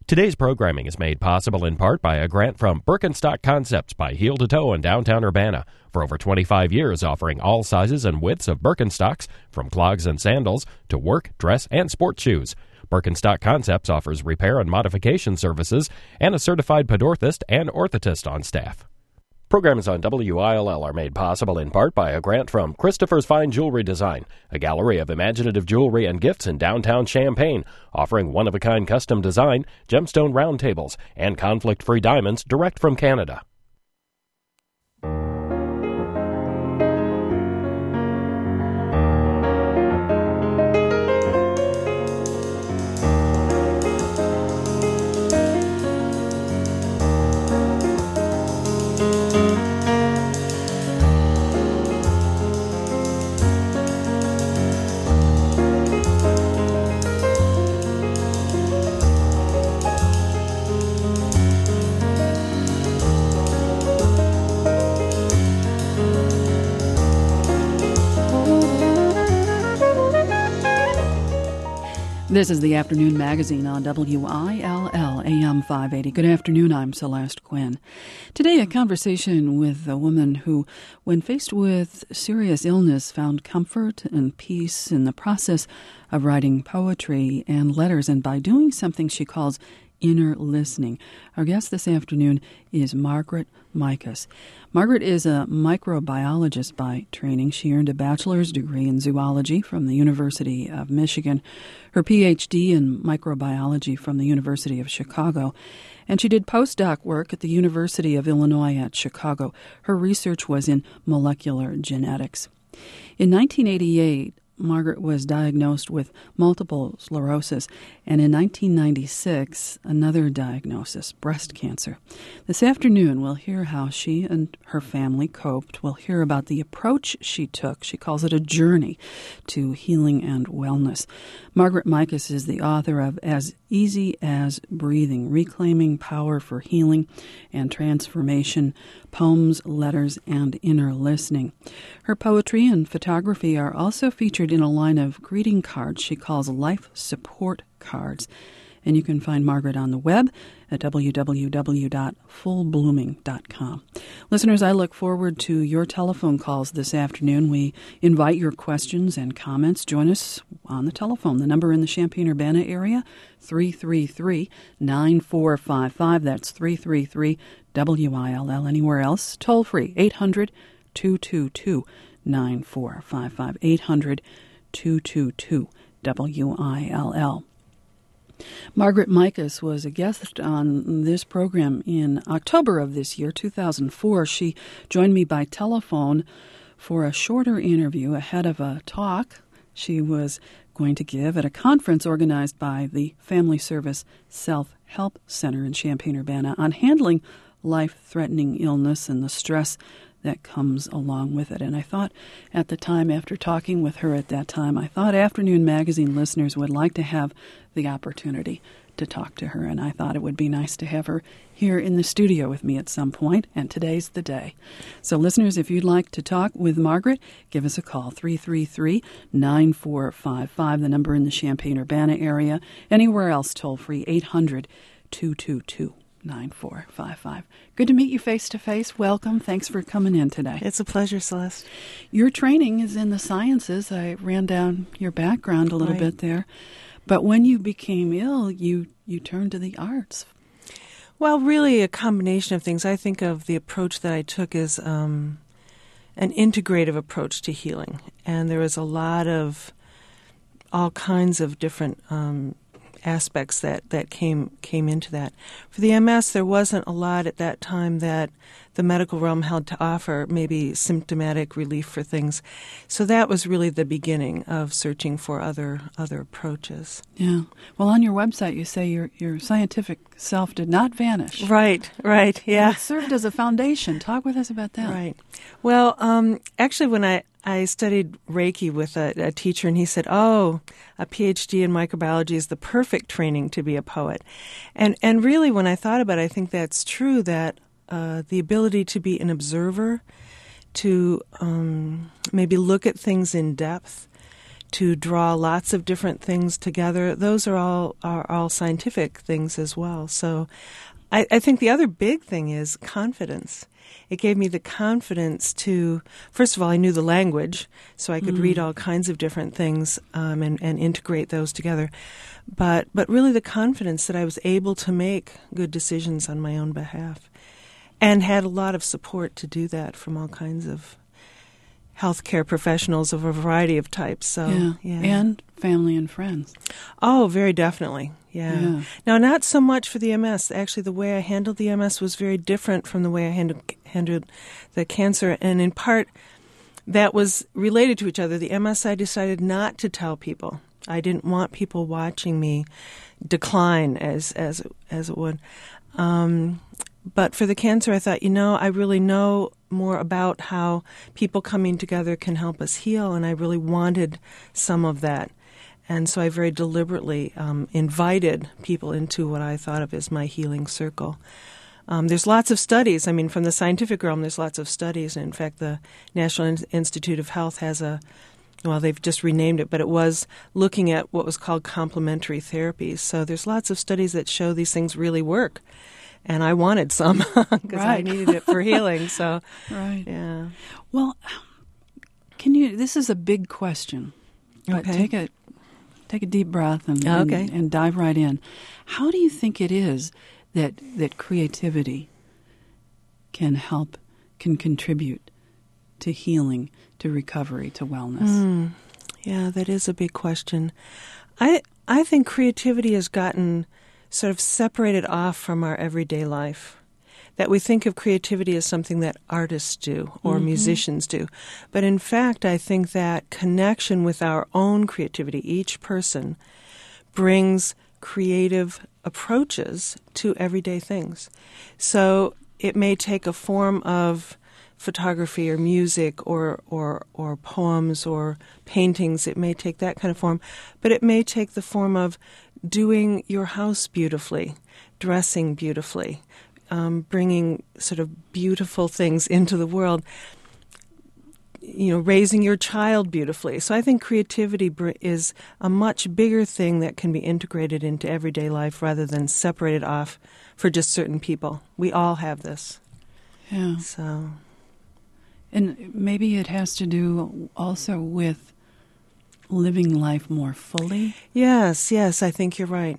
Today's programming is made possible in part by a grant from Birkenstock Concepts by Heel to Toe in downtown Urbana. For over 25 years, offering all sizes and widths of Birkenstocks, from clogs and sandals to work, dress, and sport shoes. Birkenstock Concepts offers repair and modification services and a certified podorthist and orthotist on staff. Programs on WILL are made possible in part by a grant from Christopher's Fine Jewelry Design, a gallery of imaginative jewelry and gifts in downtown Champaign, offering one-of-a-kind custom design, gemstone round tables, and conflict-free diamonds direct from Canada. This is the Afternoon Magazine on WILL AM 580. Good afternoon, I'm Celeste Quinn. Today, a conversation with a woman who, when faced with serious illness, found comfort and peace in the process of writing poetry and letters, and by doing something she calls inner listening. Our guest this afternoon is Margaret Mikus. Margaret is a microbiologist by training. She earned a bachelor's degree in zoology from the University of Michigan, her PhD in microbiology from the University of Chicago, and she did postdoc work at the University of Illinois at Chicago. Her research was in molecular genetics. In 1988, Margaret was diagnosed with multiple sclerosis, and in 1996, another diagnosis, breast cancer. This afternoon, we'll hear how she and her family coped. We'll hear about the approach she took. She calls it a journey to healing and wellness. Margaret Mikus is the author of As Easy as Breathing, Reclaiming Power for Healing and Transformation, Poems, Letters, and Inner Listening. Her poetry and photography are also featured in a line of greeting cards she calls life support cards. And you can find Margaret on the web at www.fullblooming.com. Listeners, I look forward to your telephone calls this afternoon. We invite your questions and comments. Join us on the telephone. The number in the Champaign-Urbana area, 333-9455. That's 333-WILL. Anywhere else, toll free, 800-222-9455. 800-222-WILL. Margaret Mikus was a guest on this program in October of this year, 2004. She joined me by telephone for a shorter interview ahead of a talk she was going to give at a conference organized by the Family Service Self-Help Center in Champaign-Urbana on handling life-threatening illness and the stress that comes along with it. And I thought at the time, after talking with her at that time, I thought Afternoon Magazine listeners would like to have the opportunity to talk to her. And I thought it would be nice to have her here in the studio with me at some point, and today's the day. So listeners, if you'd like to talk with Margaret, give us a call, 333-9455, the number in the Champaign-Urbana area. Anywhere else, toll free, 800-222-9455. Good to meet you face-to-face. Welcome. Thanks for coming in today. It's a pleasure, Celeste. Your training is in the sciences. I ran down your background a little bit there. But when you became ill, you turned to the arts. Well, really a combination of things. I think of the approach that I took as an integrative approach to healing. And there was a lot of all kinds of different aspects that came into that. For the MS, there wasn't a lot at that time that the medical realm had to offer, maybe symptomatic relief for things. So that was really the beginning of searching for other approaches. Yeah. Well, on your website, you say your scientific self did not vanish. Right, yeah. It served as a foundation. Talk with us about that. Right. Well, actually, when I studied Reiki with a teacher, and he said, a PhD in microbiology is the perfect training to be a poet. And really, when I thought about it, I think that's true, that the ability to be an observer, to maybe look at things in depth, to draw lots of different things together. Those are all scientific things as well. So I think the other big thing is confidence. It gave me the confidence to, first of all, I knew the language, so I could read all kinds of different things and integrate those together. But really the confidence that I was able to make good decisions on my own behalf, and had a lot of support to do that from all kinds of healthcare professionals of a variety of types. So, yeah. And family and friends. Oh, very definitely. Yeah. Now, not so much for the MS. Actually, the way I handled the MS was very different from the way I handled the cancer. And in part, that was related to each other. The MS, I decided not to tell people. I didn't want people watching me decline as it would. But for the cancer, I thought, I really know more about how people coming together can help us heal, and I really wanted some of that. And so I very deliberately invited people into what I thought of as my healing circle. There's lots of studies. From the scientific realm, there's lots of studies. And in fact, the National Institute of Health has they've just renamed it, but it was looking at what was called complementary therapies. So there's lots of studies that show these things really work. And I wanted some because I needed it for healing. So, yeah. Well, this is a big question, but take a deep breath and dive right in. How do you think it is that creativity can contribute to healing, to recovery, to wellness? Yeah, that is a big question. I think creativity has gotten sort of separated off from our everyday life. That we think of creativity as something that artists do or musicians do. But in fact, I think that connection with our own creativity, each person, brings creative approaches to everyday things. So it may take a form of photography or music or poems or paintings. It may take that kind of form. But it may take the form of doing your house beautifully, dressing beautifully, bringing sort of beautiful things into the world, raising your child beautifully. So I think creativity is a much bigger thing that can be integrated into everyday life rather than separated off for just certain people. We all have this. Yeah. So, and maybe it has to do also with living life more fully. Yes, I think you're right.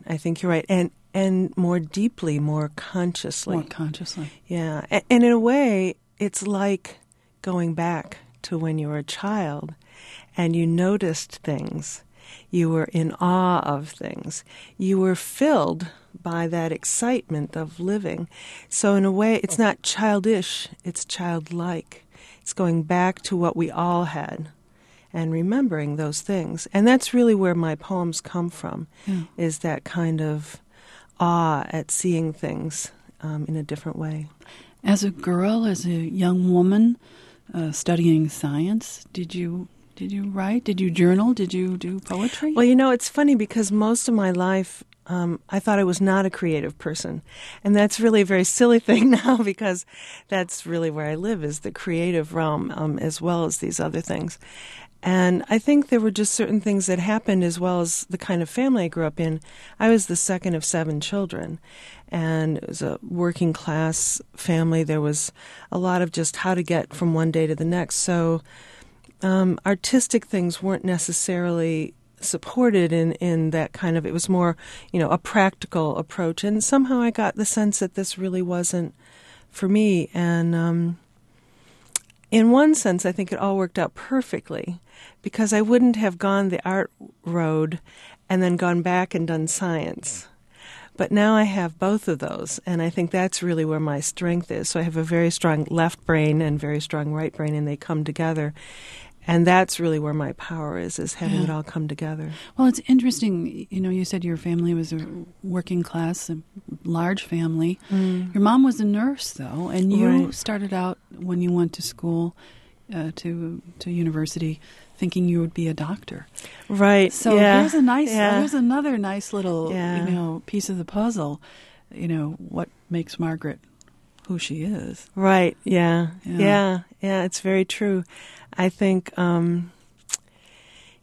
And more deeply, more consciously. More consciously. Yeah. And in a way, it's like going back to when you were a child and you noticed things. You were in awe of things. You were filled by that excitement of living. So in a way, it's not childish, it's childlike. It's going back to what we all had and remembering those things. And that's really where my poems come from, is that kind of awe at seeing things in a different way. As a girl, as a young woman studying science, did you write? Did you journal? Did you do poetry? Well, it's funny because most of my life I thought I was not a creative person. And that's really a very silly thing now because that's really where I live, is the creative realm as well as these other things. And I think there were just certain things that happened as well as the kind of family I grew up in. I was the second of 7 children, and it was a working class family. There was a lot of just how to get from one day to the next. So artistic things weren't necessarily supported in that kind of, it was more, a practical approach. And somehow I got the sense that this really wasn't for me. And in one sense, I think it all worked out perfectly because I wouldn't have gone the art road and then gone back and done science. But now I have both of those, and I think that's really where my strength is. So I have a very strong left brain and very strong right brain, and they come together. And that's really where my power is having it all come together. Well, it's interesting. You said your family was a working class, a large family. Your mom was a nurse, though, and you started out when you went to school, to university, thinking you would be a doctor. Right. So here's another nice little, piece of the puzzle. What makes Margaret who she is. Right. Yeah. It's very true. I think,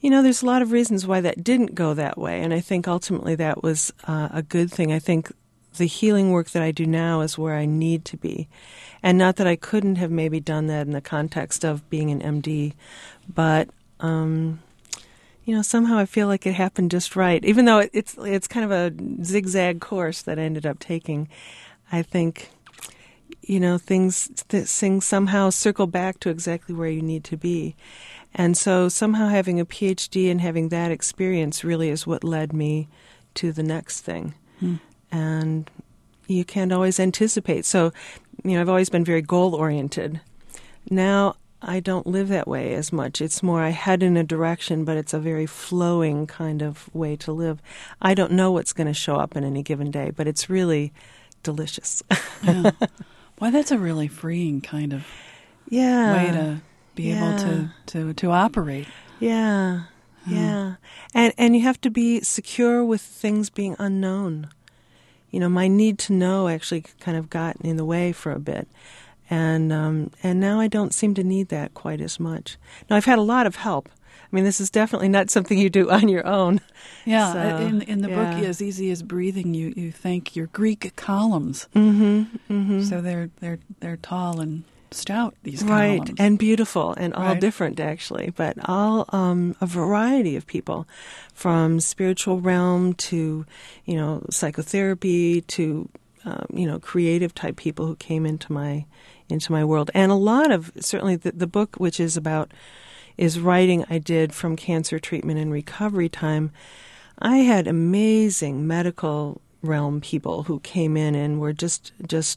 there's a lot of reasons why that didn't go that way, and I think ultimately that was a good thing. I think the healing work that I do now is where I need to be. And not that I couldn't have maybe done that in the context of being an MD, but, somehow I feel like it happened just right. Even though it's kind of a zigzag course that I ended up taking, I think, things somehow circle back to exactly where you need to be. And so somehow having a PhD and having that experience really is what led me to the next thing. And you can't always anticipate. So, I've always been very goal-oriented. Now I don't live that way as much. It's more I head in a direction, but it's a very flowing kind of way to live. I don't know what's going to show up in any given day, but it's really delicious. Yeah. Well, that's a really freeing kind of way to be able to operate. Yeah. And you have to be secure with things being unknown. My need to know actually kind of got in the way for a bit. And now I don't seem to need that quite as much. Now, I've had a lot of help. I mean, this is definitely not something you do on your own. Yeah, so, in the book, As Easy as Breathing, you thank your Greek columns. So they're tall and stout, these columns. Right, and beautiful, and all different, actually, but all a variety of people, from spiritual realm to, psychotherapy to, creative type people who came into my world. And a lot of, certainly the book, which is writing I did from cancer treatment and recovery time. I had amazing medical realm people who came in and were just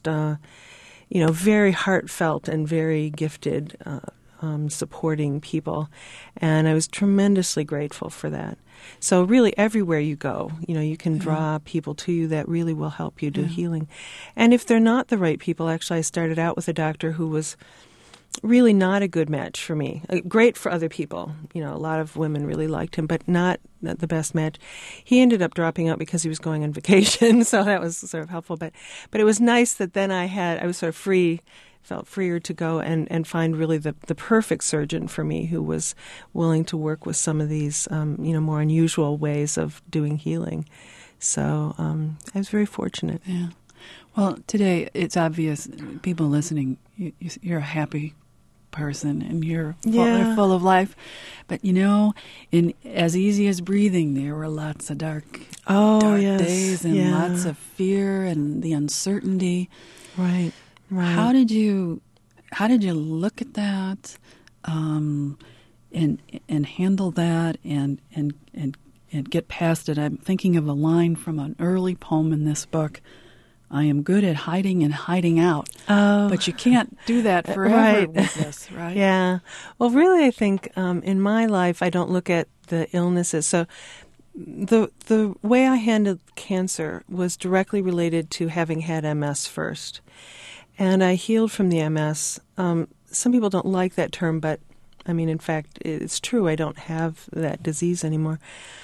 very heartfelt and very gifted, supporting people. And I was tremendously grateful for that. So really everywhere you go, you can draw people to you that really will help you do healing. And if they're not the right people, actually I started out with a doctor who was really not a good match for me. Great for other people. A lot of women really liked him, but not the best match. He ended up dropping out because he was going on vacation, so that was sort of helpful. But it was nice that then I was sort of free, felt freer to go and find really the perfect surgeon for me who was willing to work with some of these, more unusual ways of doing healing. So I was very fortunate. Yeah. Well, today it's obvious, people listening, you're a happy person and you're full of life. But, in As Easy as Breathing, there were lots of dark days and lots of fear and the uncertainty. Right. How did you look at that and handle that and get past it? I'm thinking of a line from an early poem in this book. I am good at hiding and hiding out. Oh. But you can't do that forever with this, right? Yeah. Well, really, I think in my life, I don't look at the illnesses. So the way I handled cancer was directly related to having had MS first. And I healed from the MS. Some people don't like that term, but, in fact, it's true. I don't have that disease anymore.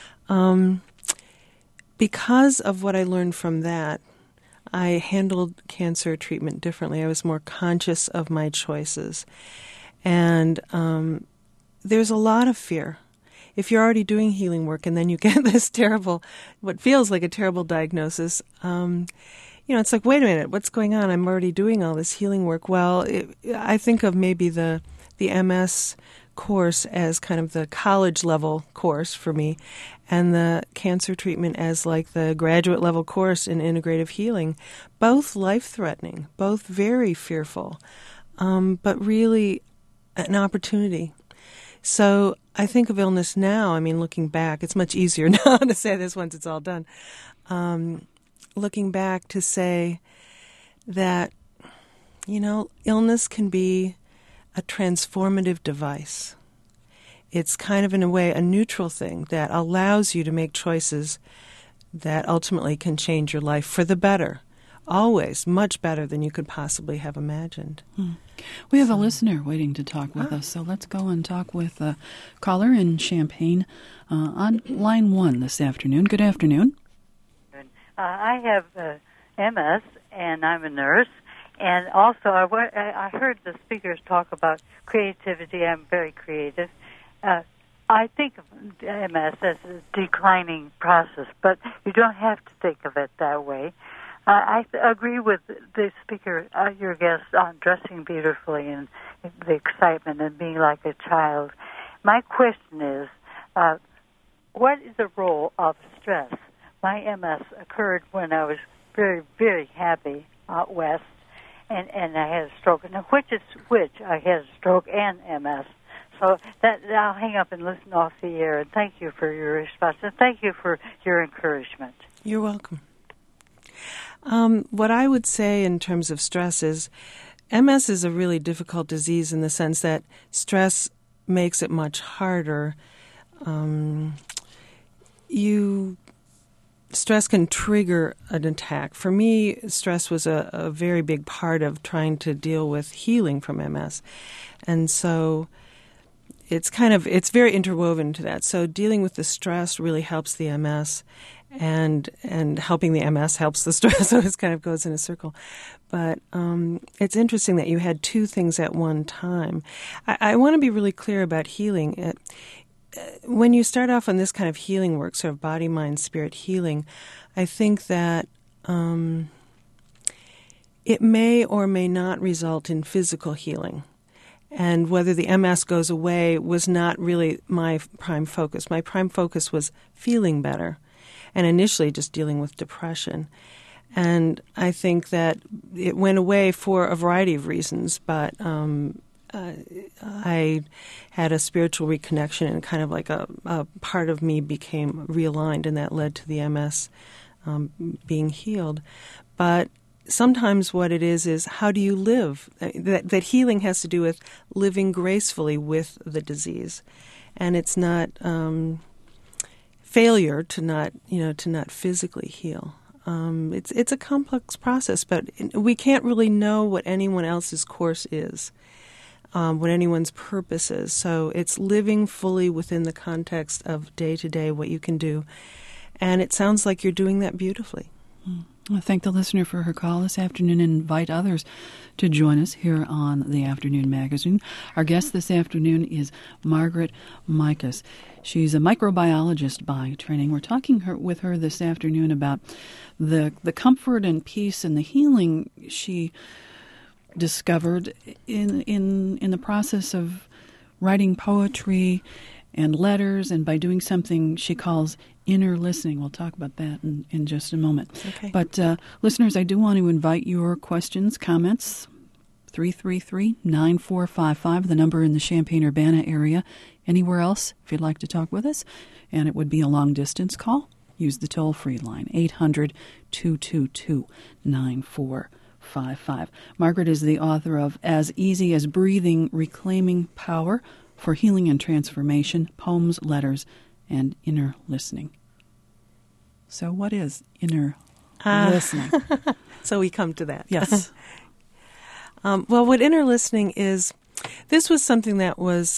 Because of what I learned from that, I handled cancer treatment differently. I was more conscious of my choices. And there's a lot of fear. If you're already doing healing work and then you get this what feels like a terrible diagnosis, it's like, wait a minute, what's going on? I'm already doing all this healing work. Well, I think of maybe the MS course as kind of the college level course for me, and the cancer treatment as like the graduate level course in integrative healing. Both life-threatening, both very fearful, but really an opportunity. So I think of illness now, looking back, it's much easier now to say this once it's all done. Looking back to say that, illness can be a transformative device. It's kind of, in a way, a neutral thing that allows you to make choices that ultimately can change your life for the better. Always much better than you could possibly have imagined. We have a listener waiting to talk with us, so let's go and talk with a caller in Champaign on line 1 this afternoon. Good afternoon. I have MS, and I'm a nurse. And also, I heard the speakers talk about creativity. I'm very creative. I think MS as a declining process, but you don't have to think of it that way. I agree with the speaker, your guest, on dressing beautifully and the excitement and being like a child. My question is, what is the role of stress? My MS occurred when I was very, very happy out west, and I had a stroke. Now, which is which? I had a stroke and MS. So that I'll hang up and listen off the air. And thank you for your response, and thank you for your encouragement. You're welcome. What I would say in terms of stress is MS is a really difficult disease in the sense that stress makes it much harder. Stress can trigger an attack. For me, stress was a very big part of trying to deal with healing from MS. And so it's very interwoven to that. So dealing with the stress really helps the MS, and helping the MS helps the stress. So it kind of goes in a circle. But it's interesting that you had two things at one time. I want to be really clear about healing. When you start off on this kind of healing work, sort of body, mind, spirit healing, I think that it may or may not result in physical healing. And whether the MS goes away was not really my prime focus. My prime focus was feeling better, and initially just dealing with depression. And I think that it went away for a variety of reasons, but I had a spiritual reconnection, and kind of like a part of me became realigned, and that led to the MS being healed. But sometimes what it is how do you live? That healing has to do with living gracefully with the disease, and it's not failure to not physically heal. It's a complex process, but we can't really know what anyone else's course is, what anyone's purpose is. So it's living fully within the context of day to day what you can do, and it sounds like you're doing that beautifully. I thank the listener for her call this afternoon and invite others to join us here on the Afternoon Magazine. Our guest this afternoon is Margaret Mikas. She's a microbiologist by training. We're talking with her this afternoon about the comfort and peace and the healing she discovered in the process of writing poetry and letters, and by doing something she calls inner listening. We'll talk about that in just a moment. Okay. But listeners, I do want to invite your questions, comments, 333-9455, the number in the Champaign-Urbana area. Anywhere else, if you'd like to talk with us, and it would be a long-distance call, use the toll-free line, 800-222-9455. Margaret is the author of As Easy as Breathing, Reclaiming Power for Healing and Transformation, Poems, Letters, and Inner Listening. So what is inner listening? So we come to that. Yes. Well, what inner listening is, this was something that was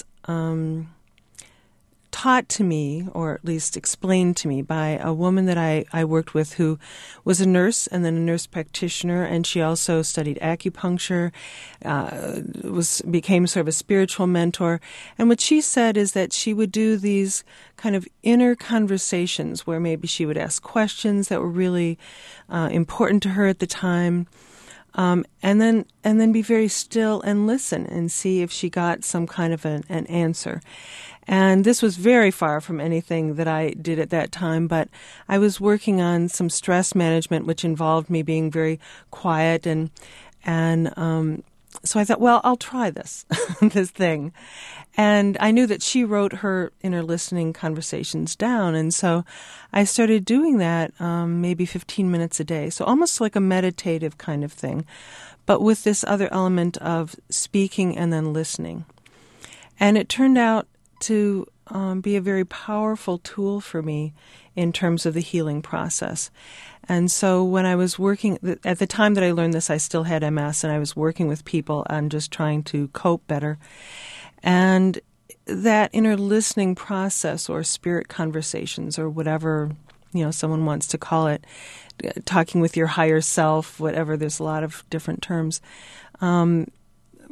taught to me, or at least explained to me, by a woman that I worked with who was a nurse and then a nurse practitioner, and she also studied acupuncture, became sort of a spiritual mentor. And what she said is that she would do these kind of inner conversations where maybe she would ask questions that were really important to her at the time. And then be very still and listen and see if she got some kind of an answer. And this was very far from anything that I did at that time, but I was working on some stress management, which involved me being very quiet, and so I thought, well, I'll try this thing. And I knew that she wrote her inner listening conversations down, and so I started doing that maybe 15 minutes a day, so almost like a meditative kind of thing, but with this other element of speaking and then listening. And it turned out to be a very powerful tool for me in terms of the healing process. And so when I was working, at the time that I learned this, I still had MS, and I was working with people on just trying to cope better. And that inner listening process, or spirit conversations, or whatever someone wants to call it, talking with your higher self, whatever, there's a lot of different terms,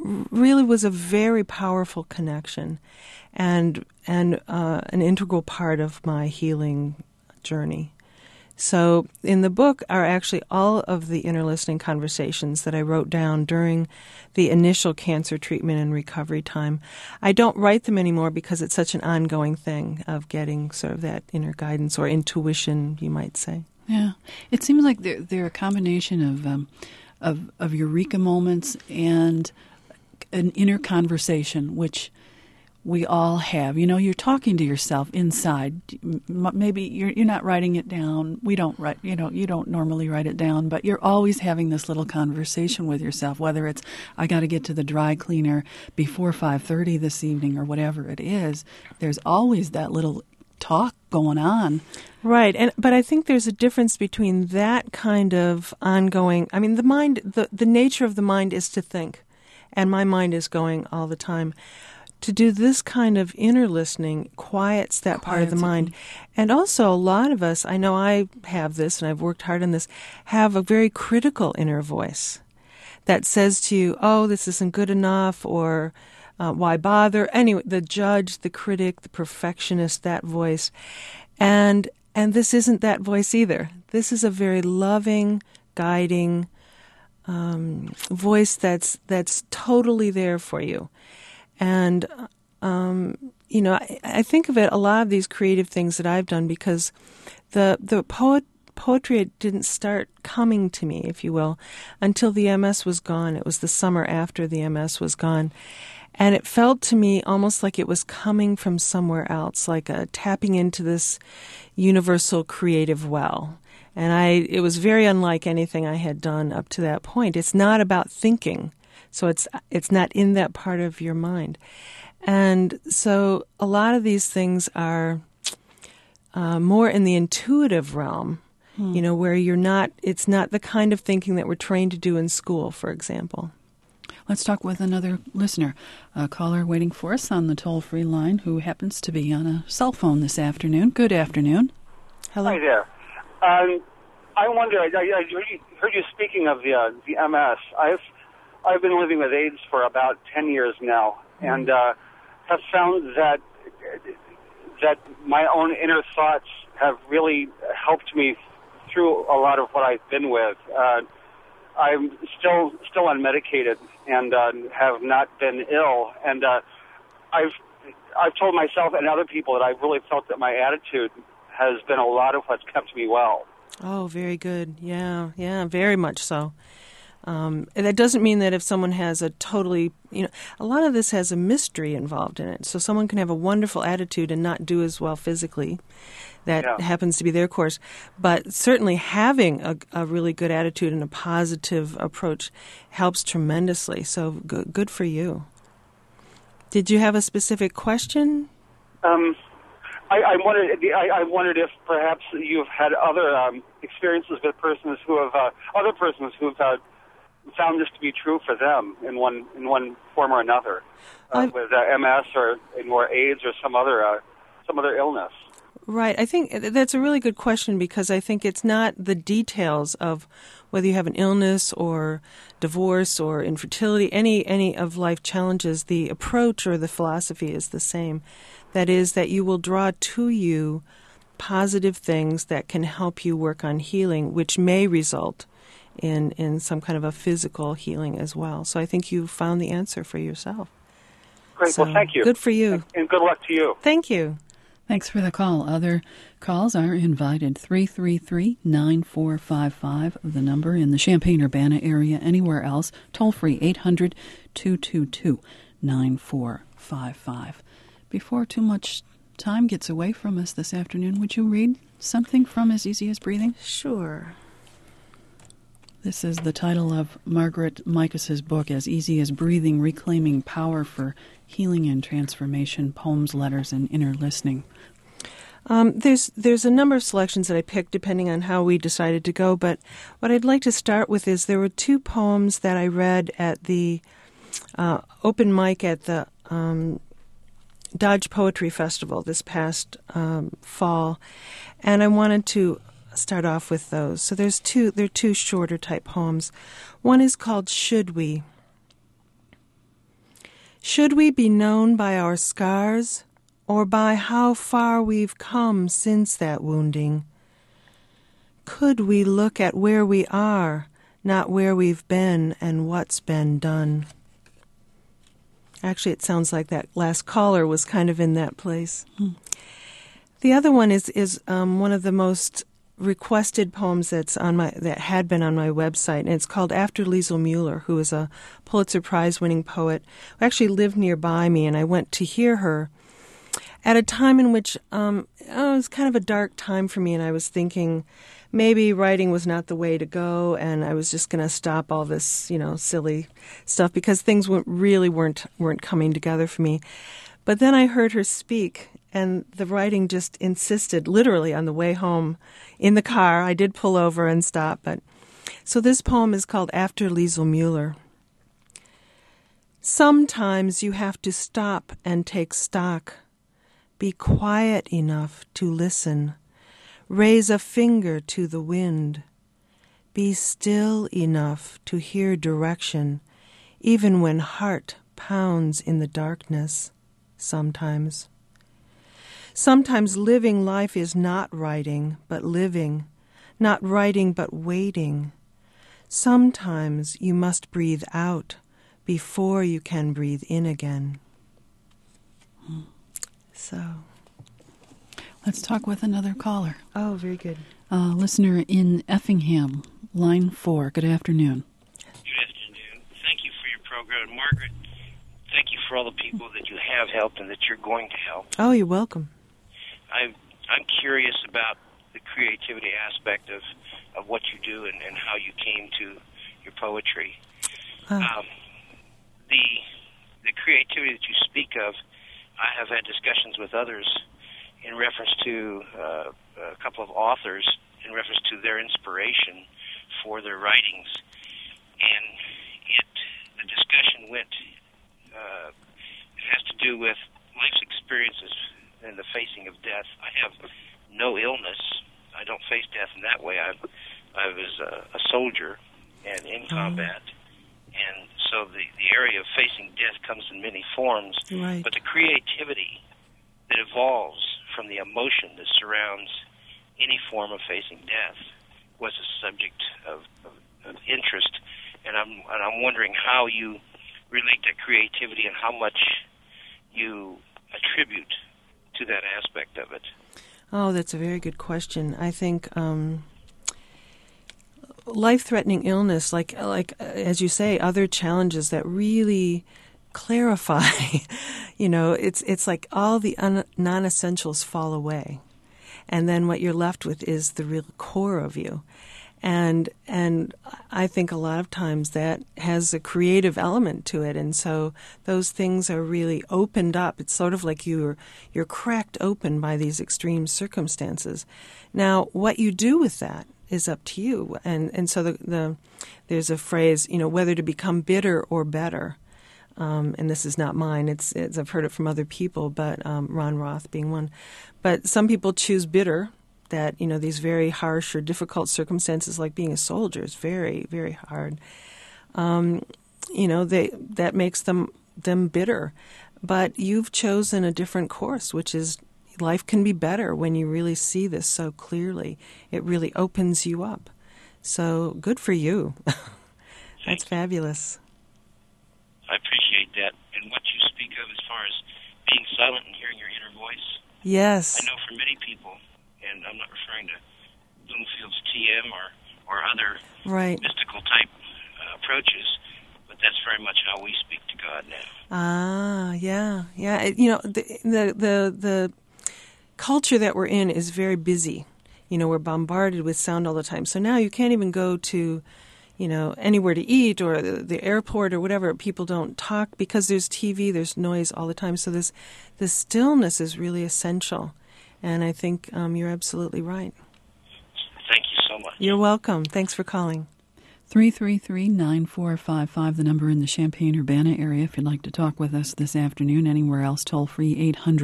really was a very powerful connection and an integral part of my healing journey. So in the book are actually all of the inner listening conversations that I wrote down during the initial cancer treatment and recovery time. I don't write them anymore because it's such an ongoing thing of getting sort of that inner guidance or intuition, you might say. Yeah. It seems like they're a combination of eureka moments and an inner conversation, which we all have. You know, you're talking to yourself inside. Maybe you're not writing it down. We don't write, you don't normally write it down, but you're always having this little conversation with yourself, whether it's, I got to get to the dry cleaner before 5:30 this evening or whatever it is. There's always that little talk going on. Right. But I think there's a difference between that kind of ongoing, I mean, the mind, the nature of the mind is to think, and my mind is going all the time. To do this kind of inner listening quiets that part of the mind. And also a lot of us, I know I have this and I've worked hard on this, have a very critical inner voice that says to you, oh, this isn't good enough, or why bother? Anyway, the judge, the critic, the perfectionist, that voice. And this isn't that voice either. This is a very loving, guiding voice that's totally there for you. And, I think of it, a lot of these creative things that I've done, because the poetry didn't start coming to me, if you will, until the MS was gone. It was the summer after the MS was gone. And it felt to me almost like it was coming from somewhere else, like tapping into this universal creative well. And it was very unlike anything I had done up to that point. It's not about thinking. So it's not in that part of your mind. And so a lot of these things are more in the intuitive realm, where it's not the kind of thinking that we're trained to do in school, for example. Let's talk with another listener, a caller waiting for us on the toll-free line who happens to be on a cell phone this afternoon. Good afternoon. Hello. Hi there. I wonder, I heard you speaking of the MS. I've been living with AIDS for about 10 years now, and have found that my own inner thoughts have really helped me through a lot of what I've been with. I'm still unmedicated and have not been ill, and I've told myself and other people that I've really felt that my attitude has been a lot of what's kept me well. Oh, very good. Yeah, very much so. That doesn't mean that if someone has a totally, a lot of this has a mystery involved in it. So someone can have a wonderful attitude and not do as well physically. That happens to be their course. But certainly having a really good attitude and a positive approach helps tremendously. So good for you. Did you have a specific question? I wondered if perhaps you've had other experiences with persons who have other persons who've found this to be true for them in one form or another, with MS or AIDS or some other illness. Right. I think that's a really good question, because I think it's not the details of whether you have an illness or divorce or infertility, any of life challenges. The approach or the philosophy is the same. That is, that you will draw to you positive things that can help you work on healing, which may result in some kind of a physical healing as well. So I think you found the answer for yourself. Great. So, well, thank you. Good for you. And good luck to you. Thank you. Thanks for the call. Other calls are invited. 333-9455, the number in the Champaign-Urbana area. Anywhere else, toll free 800-222-9455. Before too much time gets away from us this afternoon, would you read something from As Easy as Breathing? Sure. This is the title of Margaret Micus's book, As Easy as Breathing, Reclaiming Power for Healing and Transformation, Poems, Letters, and Inner Listening. There's a number of selections that I picked depending on how we decided to go, but what I'd like to start with is there were two poems that I read at the open mic at the Dodge Poetry Festival this past fall, and I wanted to start off with those. So they're two shorter type poems. One is called Should We? Should we be known by our scars, or by how far we've come since that wounding? Could we look at where we are, not where we've been and what's been done? Actually, it sounds like that last caller was kind of in that place. The other one is one of the most requested poems that had been on my website, and it's called After Liesl Mueller, who is a Pulitzer Prize-winning poet who actually lived nearby me, and I went to hear her at a time in which it was kind of a dark time for me, and I was thinking maybe writing was not the way to go, and I was just going to stop all this, silly stuff because things weren't coming together for me. But then I heard her speak, and the writing just insisted, literally on the way home in the car. I did pull over and stop, but so this poem is called After Liesl Mueller. Sometimes you have to stop and take stock. Be quiet enough to listen. Raise a finger to the wind. Be still enough to hear direction, even when heart pounds in the darkness. Sometimes living life is not writing, but living, not writing, but waiting. Sometimes you must breathe out before you can breathe in again. So, let's talk with another caller. Oh, very good. Listener in Effingham, line 4. Good afternoon. Good afternoon. Thank you for your program. Margaret, thank you for all the people that you have helped and that you're going to help. Oh, you're welcome. I'm curious about the creativity aspect of what you do and how you came to your poetry. The creativity that you speak of, I have had discussions with others in reference to a couple of authors in reference to their inspiration for their writings, and the discussion went. It has to do with life's experiences and the facing of death. I have no illness. I don't face death in that way. I was a soldier and in combat, and so the area of facing death comes in many forms. Right. But the creativity that evolves from the emotion that surrounds any form of facing death was a subject of interest, and I'm wondering how you relate to creativity and how much you attribute to that aspect of it. Oh, that's a very good question. I think life-threatening illness, like as you say, other challenges that really clarify, it's like all the non-essentials fall away, and then what you're left with is the real core of you. And I think a lot of times that has a creative element to it, and so those things are really opened up. It's sort of like you're cracked open by these extreme circumstances. Now, what you do with that is up to you. And so there's a phrase, whether to become bitter or better. And this is not mine. It's I've heard it from other people, but Ron Roth being one. But some people choose bitter. That these very harsh or difficult circumstances, like being a soldier, is very, very hard. That makes them bitter. But you've chosen a different course, which is life can be better when you really see this so clearly. It really opens you up. So good for you. That's fabulous. I appreciate that. And what you speak of as far as being silent and hearing your inner voice. Yes. I know for many people, and I'm not referring to Littlefield's TM or other mystical type approaches, but that's very much how we speak to God now. Ah, yeah. The culture that we're in is very busy. We're bombarded with sound all the time. So now you can't even go to, anywhere to eat or the airport or whatever. People don't talk because there's TV, there's noise all the time. So this stillness is really essential. And I think you're absolutely right. Thank you so much. You're welcome. Thanks for calling. 333-9455, the number in the Champaign-Urbana area. If you'd like to talk with us this afternoon, anywhere else, toll free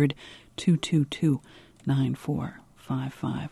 800-222-9455.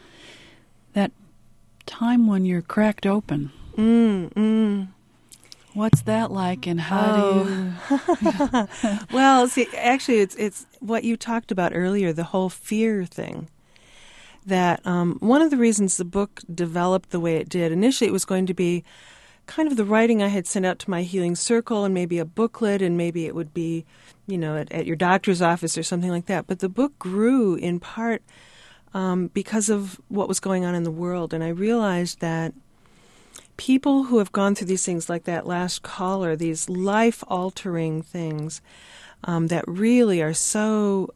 That time when you're cracked open. What's that like, and how do you... Well, see, actually, it's what you talked about earlier, the whole fear thing. That one of the reasons the book developed the way it did, initially it was going to be kind of the writing I had sent out to my healing circle and maybe a booklet, and maybe it would be, at your doctor's office or something like that. But the book grew in part because of what was going on in the world. And I realized that people who have gone through these things like that last caller, these life-altering things that really are so,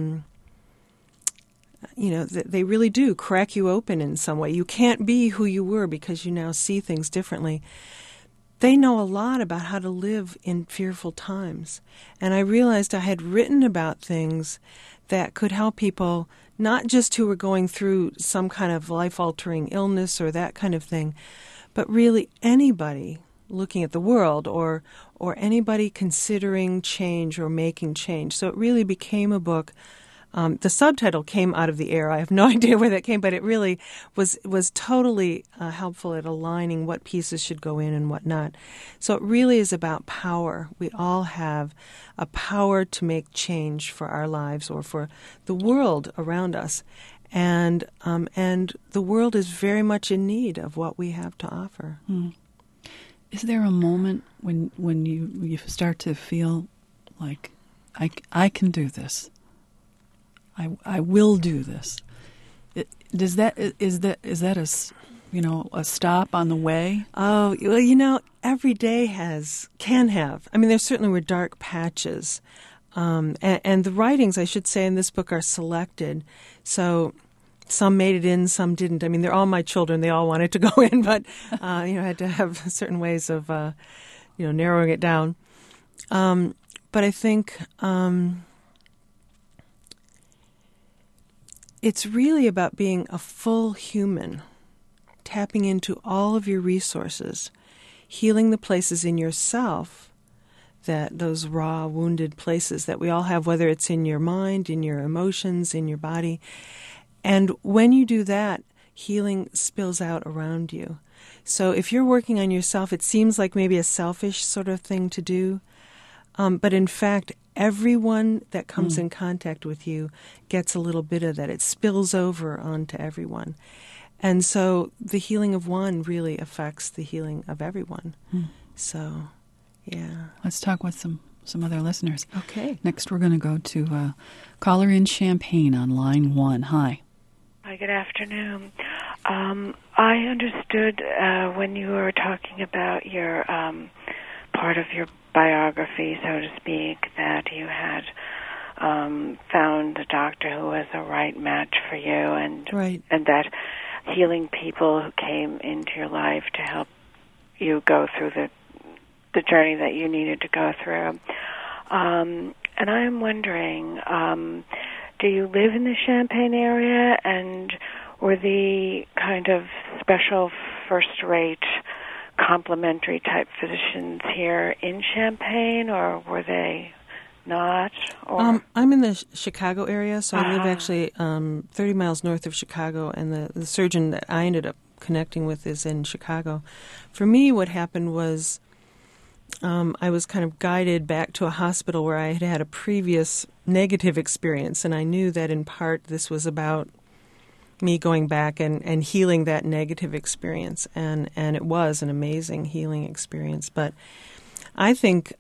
they really do crack you open in some way. You can't be who you were because you now see things differently. They know a lot about how to live in fearful times. And I realized I had written about things that could help people, not just who were going through some kind of life-altering illness or that kind of thing, but really anybody looking at the world or anybody considering change or making change. So it really became a book. The subtitle came out of the air. I have no idea where that came, but it really was totally helpful at aligning what pieces should go in and what not. So it really is about power. We all have a power to make change for our lives or for the world around us. And the world is very much in need of what we have to offer. Is there a moment when you start to feel like I can do this? I will do this. Is that a stop on the way? Oh, well, every day can have. I mean, there certainly were dark patches. And the writings, I should say, in this book are selected. So some made it in, some didn't. I mean, they're all my children. They all wanted to go in, but, I had to have certain ways of, narrowing it down. But I think it's really about being a full human, tapping into all of your resources, healing the places in yourself, those raw, wounded places that we all have, whether it's in your mind, in your emotions, in your body. And when you do that, healing spills out around you. So if you're working on yourself, it seems like maybe a selfish sort of thing to do. But in fact, everyone that comes in contact with you gets a little bit of that. It spills over onto everyone. And so the healing of one really affects the healing of everyone. So, yeah. Let's talk with some other listeners. Okay. Next, we're going to go to caller in Champaign on line 1. Hi. Hi, good afternoon. I understood when you were talking about your part of your biography, so to speak, that you had found a doctor who was a right match for you, and that healing people who came into your life to help you go through the journey that you needed to go through. And I'm wondering, do you live in the Champaign area, and were the kind of special first-rate complementary type physicians here in Champaign, or were they not? Or? I'm in the Chicago area, so I live actually 30 miles north of Chicago, and the surgeon that I ended up connecting with is in Chicago. For me, what happened was I was kind of guided back to a hospital where I had had a previous negative experience, and I knew that in part this was about me going back and healing that negative experience, and it was an amazing healing experience. But I think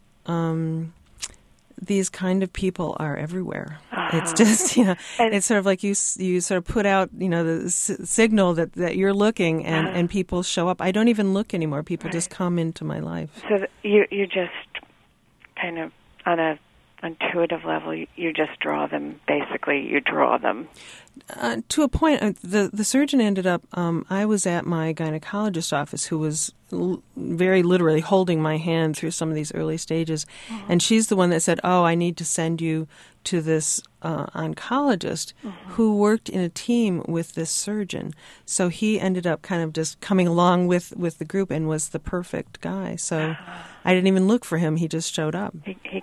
these kind of people are everywhere. It's just, it's sort of like you sort of put out, the signal that you're looking, and people show up. I don't even look anymore. People just come into my life. So you just kind of, on a intuitive level, you just draw them. Basically, you draw them. To a point, the surgeon ended up, I was at my gynecologist office, who was very literally holding my hand through some of these early stages. And she's the one that said, I need to send you to this oncologist who worked in a team with this surgeon. So he ended up kind of just coming along with the group and was the perfect guy. So I didn't even look for him. He just showed up. He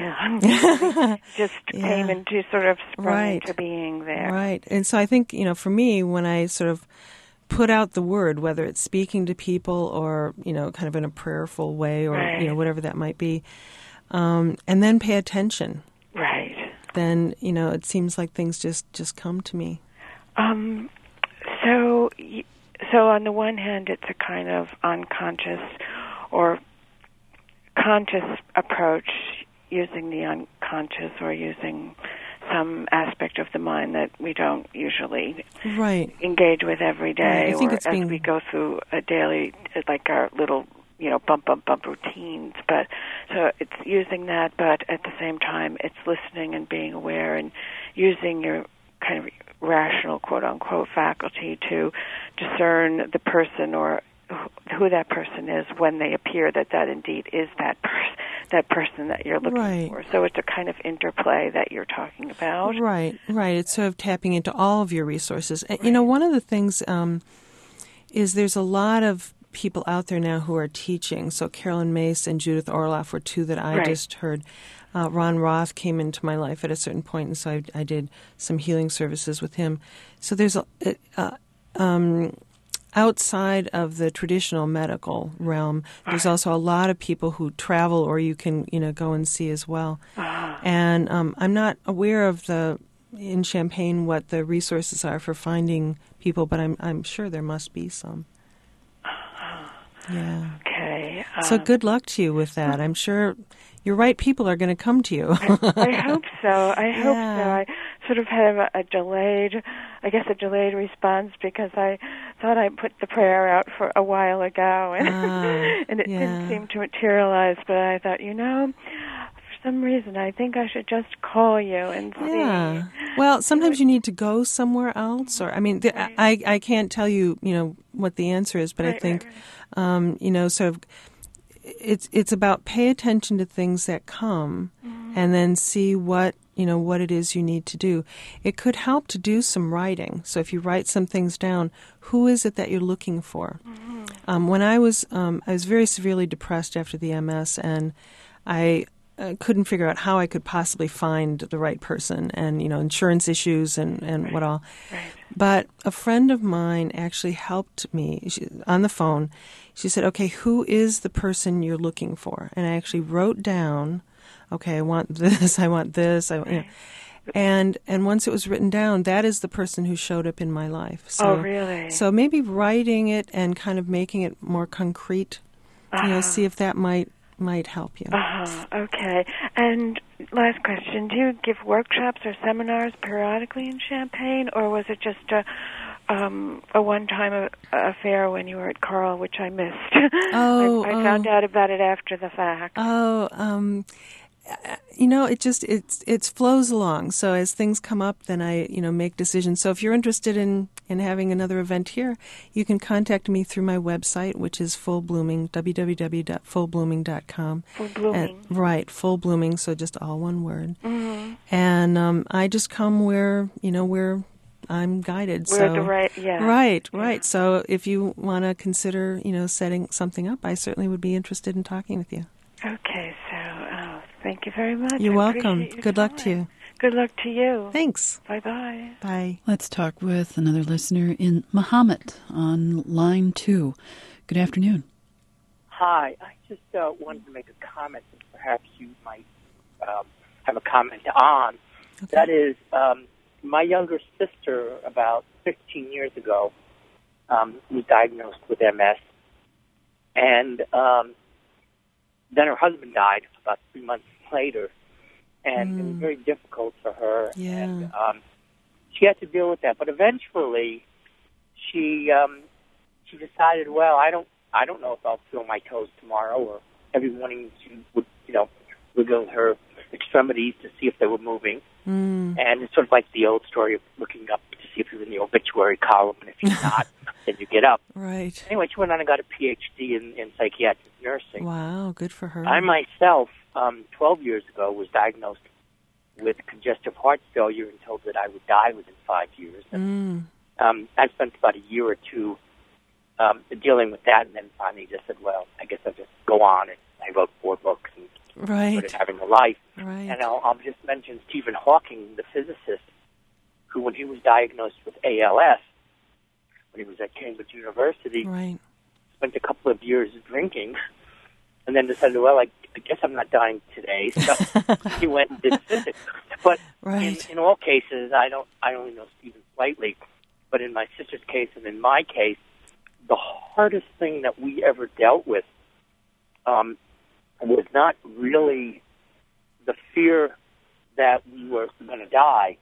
just came into sort of sprung into being there. Right. And so I think, for me, when I sort of put out the word, whether it's speaking to people or, kind of in a prayerful way or, right. Whatever that might be. And then pay attention. Right. Then, it seems like things just come to me. So on the one hand, it's a kind of unconscious or conscious approach, using the unconscious or using some aspect of the mind that we don't usually engage with every day, I think or as we go through a daily, like our little, bump routines. But so it's using that, but at the same time, it's listening and being aware and using your kind of rational, quote-unquote, faculty to discern the person or who that person is when they appear, that indeed is that person that you're looking for. So it's a kind of interplay that you're talking about. Right. It's sort of tapping into all of your resources. Right. One of the things is there's a lot of people out there now who are teaching. So Carolyn Mace and Judith Orloff were two that I just heard. Ron Roth came into my life at a certain point, and so I did some healing services with him. So there's outside of the traditional medical realm, there's also a lot of people who travel, or you can go and see as well. And I'm not aware of in Champaign what the resources are for finding people, but I'm sure there must be some. Yeah. Okay. So good luck to you with that. I'm sure your right people are going to come to you. I hope so. I hope so. I sort of had a delayed response because I thought I put the prayer out for a while ago, and it didn't seem to materialize. But I thought, for some reason, I think I should just call you and see. Yeah. Well, sometimes you need to go somewhere else, or I can't tell you, what the answer is, but I think, sort of. It's about pay attention to things that come, and then see what it is you need to do. It could help to do some writing. So if you write some things down, who is it that you're looking for? When I was very severely depressed after the MS, and I couldn't figure out how I could possibly find the right person, and insurance issues and what all. Right. But a friend of mine actually helped me on the phone. She said, "Okay, who is the person you're looking for?" And I actually wrote down, "Okay, I want this, I want this, and once it was written down, that is the person who showed up in my life. So, oh, really? So maybe writing it and kind of making it more concrete, see if that might help you. Okay. And last question, do you give workshops or seminars periodically in Champaign, or was it just a one-time affair when you were at Carl, which I missed? I found out about it after the fact. It flows along. So as things come up, then I, make decisions. So if you're interested in having another event here, you can contact me through my website, which is Full Blooming, www.fullblooming.com. Full Blooming. Right, Full Blooming, so just all one word. Mm-hmm. And I just come where I'm guided. Right. Right. So if you want to consider, setting something up, I certainly would be interested in talking with you. Okay, so thank you very much. You're welcome. Good luck to you. Good luck to you. Thanks. Bye-bye. Bye. Let's talk with another listener in Muhammad on line 2. Good afternoon. Hi. I just wanted to make a comment that perhaps you might have a comment on. Okay. That is, my younger sister, about 15 years ago, was diagnosed with MS. And then her husband died about 3 months later. And it was very difficult for her. Yeah. And she had to deal with that. But eventually, she decided, well, I don't know if I'll feel my toes tomorrow. Or every morning she would, wiggle her extremities to see if they were moving. And it's sort of like the old story of looking up to see if you're in the obituary column, and if you're not, then you get up. Right. Anyway, she went on and got a PhD in psychiatric nursing. Wow, good for her. I myself, 12 years ago, was diagnosed with congestive heart failure and told that I would die within 5 years. And, I spent about a year or two dealing with that, and then finally just said, well, I guess I'll just go on. And I wrote 4 books and started having a life. Right. And I'll just mention Stephen Hawking, the physicist, who, when he was diagnosed with ALS, when he was at Cambridge University. Right. Spent a couple of years drinking, and then decided, well, I guess I'm not dying today. So he went and did physics. But right. in all cases, I only know Stephen slightly, but in my sister's case and in my case, the hardest thing that we ever dealt with was not really the fear that we were going to die,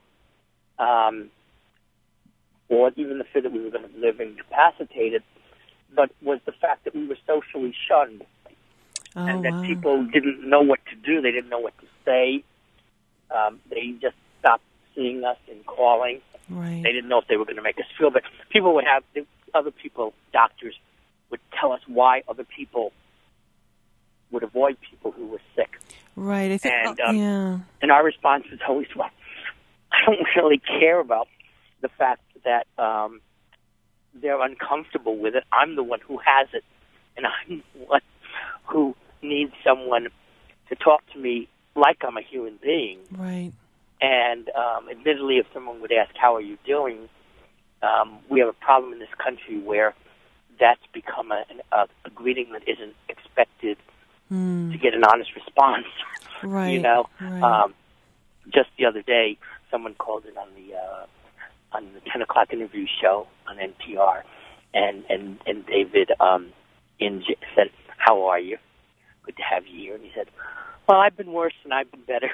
or even the fear that we were going to live incapacitated, but was the fact that we were socially shunned, and that people didn't know what to do. They didn't know what to say. They just stopped seeing us and calling. Right. They didn't know if they were going to make us feel, but people would have, other people, doctors, would tell us why other people would avoid people who were sick. Right. I think, and our response was always, well, I don't really care about the fact that they're uncomfortable with it. I'm the one who has it, and I'm the one who needs someone to talk to me like I'm a human being. Right. And admittedly, if someone would ask, how are you doing, we have a problem in this country where that's become a greeting that isn't expected to get an honest response. Right. You know, right. Just the other day, someone called in on the 10 o'clock interview show on NPR, and David said, "How are you? Good to have you here." And he said, "Well, I've been worse and I've been better."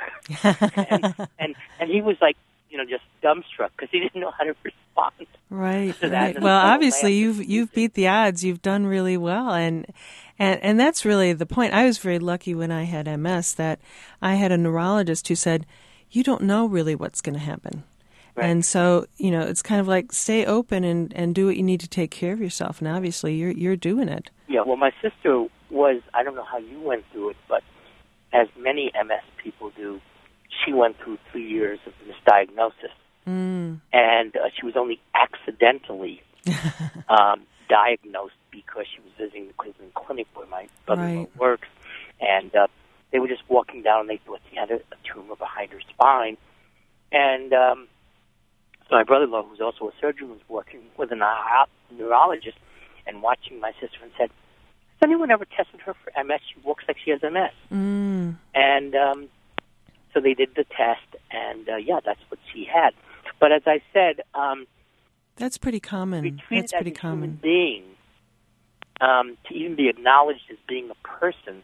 and he was like, just dumbstruck because he didn't know how to respond. Right. To that. Right. Well, obviously you've beat the odds. You've done really well, and that's really the point. I was very lucky when I had MS that I had a neurologist who said, "You don't know really what's going to happen." Right. And so, it's kind of like stay open and do what you need to take care of yourself. And obviously you're doing it. Yeah. Well, my sister was, I don't know how you went through it, but as many MS people do, she went through 3 years of misdiagnosis. And she was only accidentally diagnosed because she was visiting the Cleveland Clinic where my brother-in-law works. And they were just walking down, and they thought she had a tumor behind her spine. And so my brother-in-law, who's also a surgeon, was working with a neurologist and watching my sister and said, "Has anyone ever tested her for MS? She looks like she has MS." And so they did the test, and that's what she had. But as I said, that's pretty common. That's pretty common. Human being, to even be acknowledged as being a person,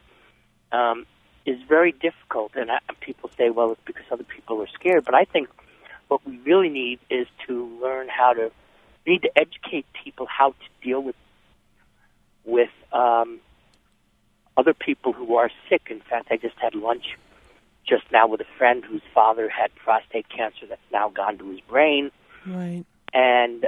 is very difficult. And people say, "Well, it's because other people are scared." But I think what we really need is to learn we need to educate people how to deal with other people who are sick. In fact, I just had lunch just now with a friend whose father had prostate cancer that's now gone to his brain. Right. And,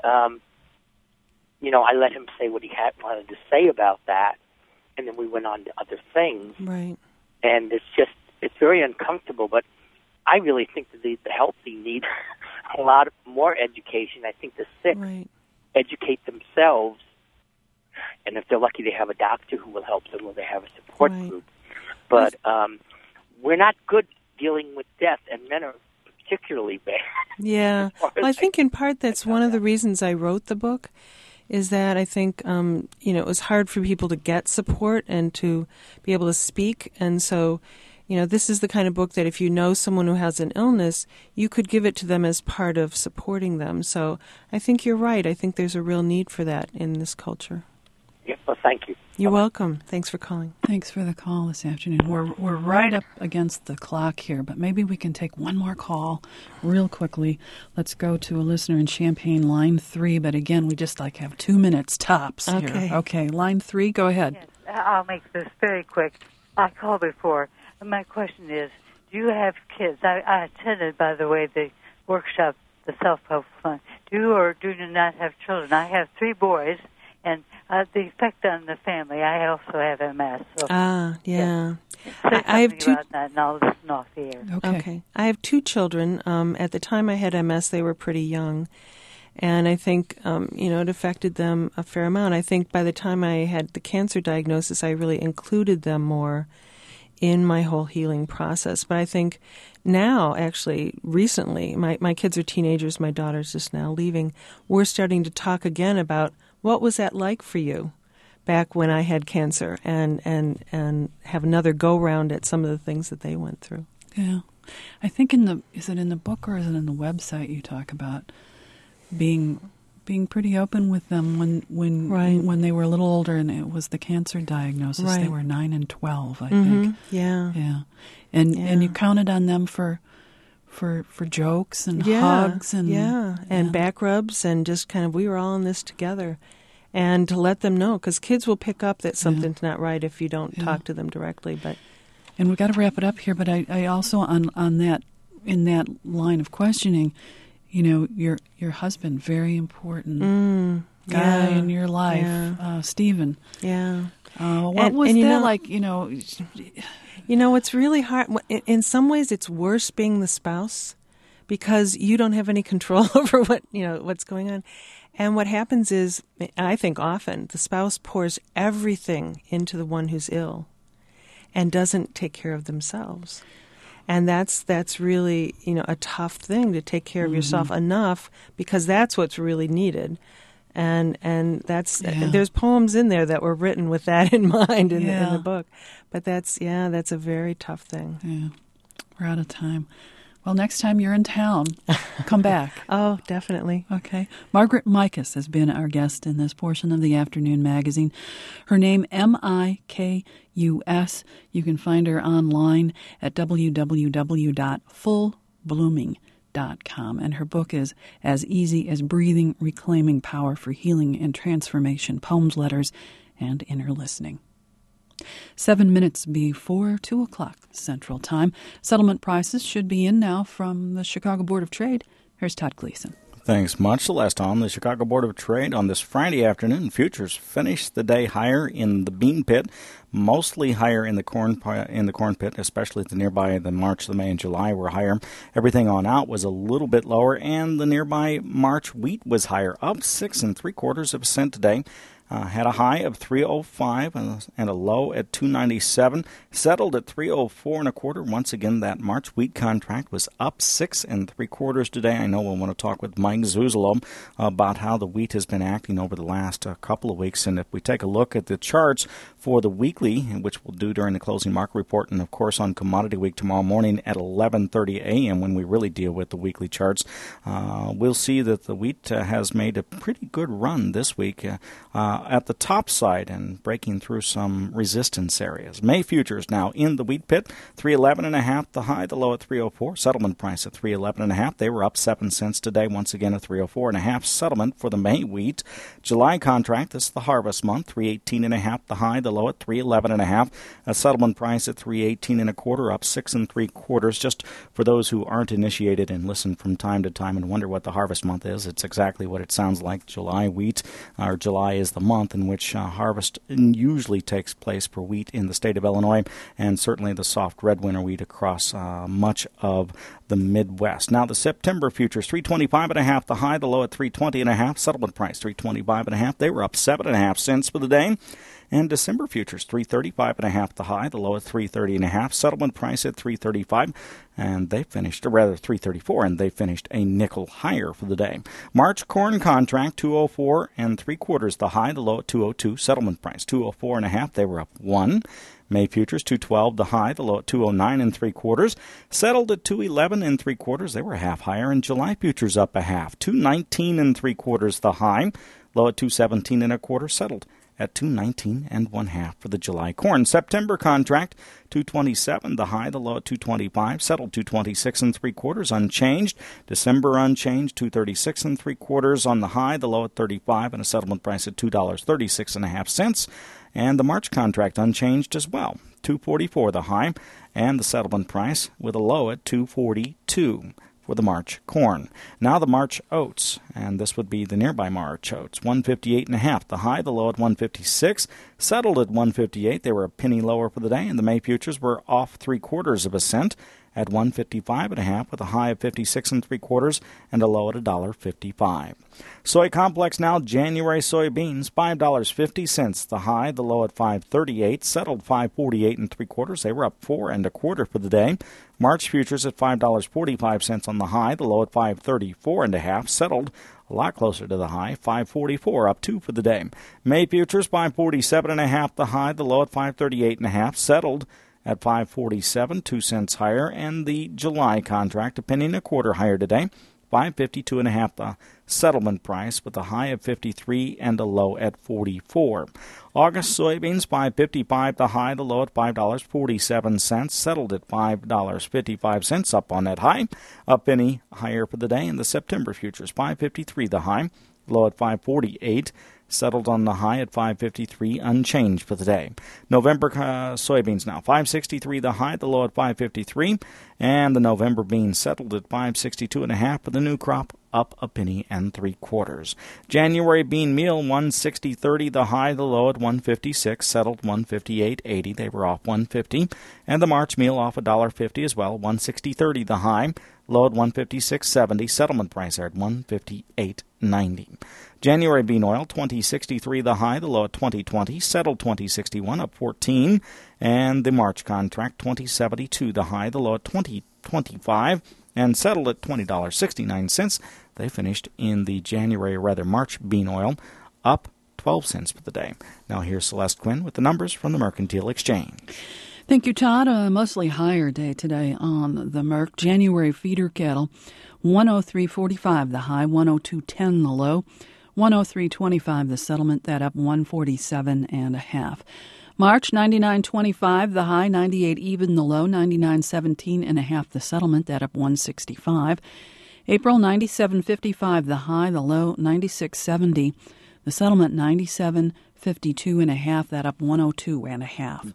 I let him say what he wanted to say about that, and then we went on to other things. Right. And it's very uncomfortable, but I really think that the healthy need a lot more education. I think the sick educate themselves, and if they're lucky, they have a doctor who will help them, or they have a support group. But we're not good dealing with death, and men are particularly bad. Yeah. Well, I think in part that's one of the reasons I wrote the book, is that I think, it was hard for people to get support and to be able to speak. And so, this is the kind of book that if you know someone who has an illness, you could give it to them as part of supporting them. So I think you're right. I think there's a real need for that in this culture. Yeah, well, thank you. You're welcome. Thanks for calling. Thanks for the call this afternoon. We're right up against the clock here, but maybe we can take one more call real quickly. Let's go to a listener in Champaign, line 3, but again, we just have 2 minutes tops here. Okay, line 3, go ahead. Yes, I'll make this very quick. I called before. My question is, do you have kids? I attended, by the way, the workshop, the Self-Help Fund. Do you or do you not have children? I have 3 boys. And the effect on the family, I also have MS. So, yeah. I have 2 about that, and I'll listen off the air. Okay. I have 2 children. At the time I had MS, they were pretty young. And I think, it affected them a fair amount. I think by the time I had the cancer diagnosis, I really included them more in my whole healing process. But I think now, actually, recently, my kids are teenagers, my daughter's just now leaving, we're starting to talk again about what was that like for you back when I had cancer, and have another go-round at some of the things that they went through. Yeah. I think is it in the book or is it in the website you talk about being pretty open with them when they were a little older and it was the cancer diagnosis. Right. They were 9 and 12, I think. Yeah. Yeah. And you counted on them for jokes and hugs and back rubs, and just kind of, we were all in this together. And to let them know, because kids will pick up that something's not right if you don't talk to them directly. And we've got to wrap it up here, but I also, on that, in that line of questioning, you know, your husband, very important guy in your life, Stephen. Yeah. What was that like, you know? You know, it's really hard. In some ways, it's worse being the spouse, because you don't have any control over what's going on. And what happens is, I think often, the spouse pours everything into the one who's ill and doesn't take care of themselves. And that's really, a tough thing, to take care of yourself enough, because that's what's really needed. And that's there's poems in there that were written with that in mind in the book. But that's a very tough thing. Yeah. We're out of time. Well, next time you're in town, come back. Oh, definitely. Okay. Margaret Mikus has been our guest in this portion of the Afternoon Magazine. Her name, Mikus. You can find her online at www.fullblooming.com. And her book is As Easy as Breathing, Reclaiming Power for Healing and Transformation, Poems, Letters, and Inner Listening. 7 minutes before 2 o'clock Central Time. Settlement prices should be in now from the Chicago Board of Trade. Here's Todd Gleason. Thanks much, Celeste. On the Chicago Board of Trade on this Friday afternoon, futures finished the day higher in the bean pit, mostly higher in the corn pit, especially the nearby the March, the May, and July were higher. Everything on out was a little bit lower, and the nearby March wheat was higher, up 6 3/4% today. Had a high of 305 and a low at 297. Settled at 304 1/4. Once again, that March wheat contract was up 6 3/4 today. I know we'll want to talk with Mike Zuzolo about how the wheat has been acting over the last couple of weeks. And if we take a look at the charts for the weekly, which we'll do during the closing market report, and of course on Commodity Week tomorrow morning at 11:30 a.m. when we really deal with the weekly charts, we'll see that the wheat has made a pretty good run this week. At the top side and breaking through some resistance areas. May futures now in the wheat pit, 311.5 the high, the low at 304. Settlement price at 311.5. They were up 7 cents today, once again at 304.5. Settlement for the May wheat. July contract, this is the harvest month, 318.5 the high, the low at 311.5. A settlement price at 318 1/4, up 6 3/4. Just for those who aren't initiated and listen from time to time and wonder what the harvest month is, it's exactly what it sounds like. July wheat, or July is the month in which harvest usually takes place for wheat in the state of Illinois, and certainly the soft red winter wheat across much of the Midwest. Now the September futures, 325.5 the high, the low at 320.5. Settlement price 325.5. They were up 7.5 cents for the day. And December futures, 335.5 the high, the low at 330.5. Settlement price at 335, and they finished, or rather 334, and they finished a nickel higher for the day. March corn contract, 204 3/4 the high, the low at 202. Settlement price 204.5. They were up 1. May futures, 212 the high, the low at 209 3/4. Settled at 211 3/4. They were a half higher. And July futures up a half, 219 3/4 the high, low at 217 1/4. Settled at 219 1/2 for the July corn. September contract, 227 the high, the low at 225. Settled 226 3/4, unchanged. December unchanged, 236 3/4 on the high, the low at 35, and a settlement price at $2.36.5. And the March contract unchanged as well, 244 the high, and the settlement price with a low at 242. For the March corn. Now the March oats, and this would be the nearby March oats, 158.5 the high, the low at 156, settled at 158. They were a penny lower for the day, and the May futures were off 3/4 cent at $155.5 with a high of 56 3/4 and a low at $1.55. Soy complex now, January soybeans, $5.50. The high, the low at $5.38, settled $5.48 3/4. They were up 4 1/4 for the day. March futures at $5.45 on the high, the low at $5.34 1/2, settled a lot closer to the high, $5.44, up 2 for the day. May futures, $5.47 1/2, the high, the low at $5.38 1/2, settled at $5.47, 2 cents higher, and the July contract, a penny and a quarter higher today, $5.52 1/2, the settlement price, with a high of 53 and a low at 44. August soybeans, $5.55 the high, the low at $5.47, settled at $5.55, up on that high, a penny higher for the day. In the September futures, $5.53 the high, low at $5.48. Settled on the high at $5.53, unchanged for the day. November soybeans now, $5.63 the high, the low at $5.53, and the November beans settled at $5.62 1/2 for the new crop, up a penny and 3/4. January bean meal, $1.60.30 the high, the low at $1.56, settled $1.58.80. They were off $1.50, and the March meal off $1.50 as well, $1.60.30 the high, low at $1.56.70. Settlement price there at $1.58.90. January bean oil, $20.63 the high, the low at $20.20, settled $20.61, up 14, and the March contract, $20.72 the high, the low at $20.25, and settled at $20.69. They finished in the March bean oil, up 12 cents for the day. Now here's Celeste Quinn with the numbers from the Mercantile Exchange. Thank you, Todd. A mostly higher day today on the Merc. January feeder cattle, 103.45 the high, 102.10 the low, 103.25 the settlement, that up 147 1/2. March, 99.25 the high, 98 even the low, 99.17 1/2 the settlement, that up 165. April, 97.55 the high, the low, 96.70 the settlement, 97.52 1/2, that up 102 1/2.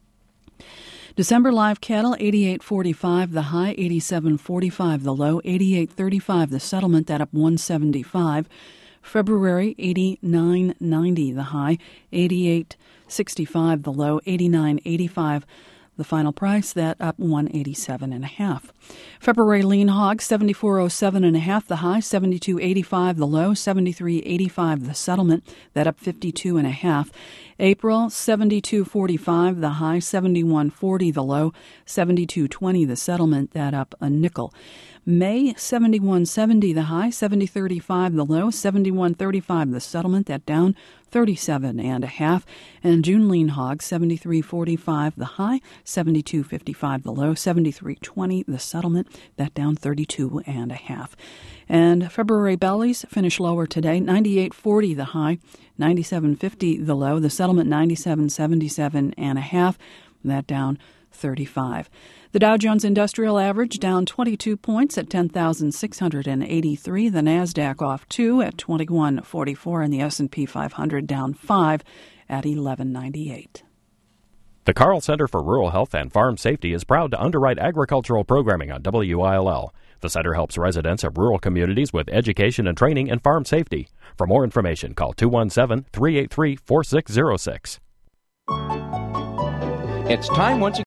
December live cattle, 88.45 the high, 87.45 the low, 88.35 the settlement, that up 175. February, 89.90 the high, 88.65 the low, 89.85 the final price, that up 187 1/2. February lean hog, 74.07 1/2 the high, 72.85 the low, 73.85 the settlement, that up 52 1/2. April, 72.45 the high, 71.40 the low, 72.20 the settlement, that up a nickel. May, 71.70 the high, 70.35 the low, 71.35 the settlement, that down 37 1/2. And June lean hog, 73.45 the high, 72.55 the low, 73.20 the settlement, that down 32 1/2. And February bellies finish lower today, 98.40 the high, 97.50 the low, the settlement 97.77 1/2, that down 35. The Dow Jones Industrial Average down 22 points at 10,683. The NASDAQ off 2 at 2144, and the S&P 500 down 5 at 1198. The Carl Center for Rural Health and Farm Safety is proud to underwrite agricultural programming on WILL. The center helps residents of rural communities with education and training in farm safety. For more information, call 217-383-4606. It's time once again.